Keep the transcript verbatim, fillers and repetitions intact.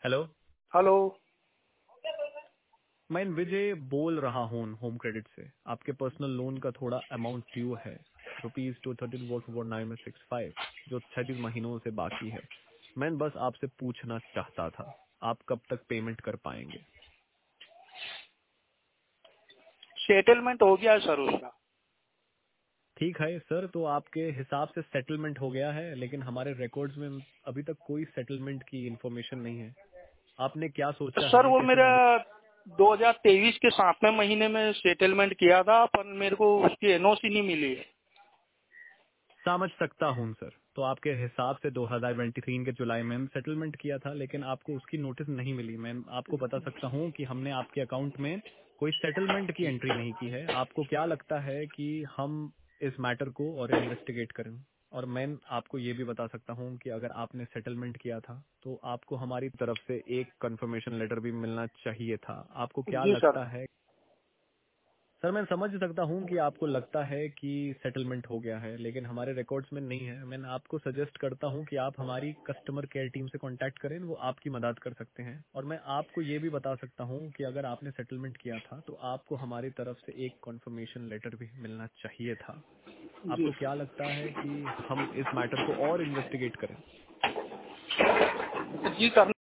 Hello. Hello. मैं विजय बोल रहा हूँ होम क्रेडिट से। आपके पर्सनल लोन का थोड़ा अमाउंट ड्यू है, rupees two thirty four four nine six five, जो छत्तीस महीनों से बाकी है। मैं बस आपसे पूछना चाहता था, आप कब तक पेमेंट कर पाएंगे? सेटलमेंट हो गया है सर उसका। ठीक है सर, तो आपके हिसाब से सेटलमेंट हो गया है, लेकिन हमारे रिकॉर्ड्स में अभी तक कोई सेटलमेंट की इंफॉर्मेशन नहीं है। आपने क्या तो सोचा सर है? वो कैसे मेरा मैंने दो हज़ार तेईस के सातवें महीने में सेटलमेंट किया था, पर मेरे को उसकी एनओसी नहीं मिली है। समझ सकता हूँ सर। तो आपके हिसाब से दो हज़ार तेईस के जुलाई में सेटलमेंट किया था, लेकिन आपको उसकी नोटिस नहीं मिली। मैं आपको बता सकता हूँ कि हमने आपके अकाउंट में कोई सेटलमेंट की एंट्री नहीं की है। आपको क्या लगता है कि हम इस मैटर को और इन्वेस्टिगेट करें? और मैं आपको ये भी बता सकता हूँ कि अगर आपने सेटलमेंट किया था तो आपको हमारी तरफ से एक कंफर्मेशन लेटर भी मिलना चाहिए था। आपको क्या जी सर। लगता है? सर मैं समझ सकता हूँ कि आपको लगता है कि सेटलमेंट हो गया है, लेकिन हमारे रिकॉर्ड्स में नहीं है। मैं आपको सजेस्ट करता हूँ कि आप हमारी कस्टमर केयर टीम से कांटेक्ट करें, वो आपकी मदद कर सकते हैं। और मैं आपको ये भी बता सकता हूँ कि अगर आपने सेटलमेंट किया था तो आपको हमारी तरफ से एक कॉन्फर्मेशन लेटर भी मिलना चाहिए था। जी आपको क्या लगता है कि हम इस मैटर को और इन्वेस्टिगेट करें? जी करना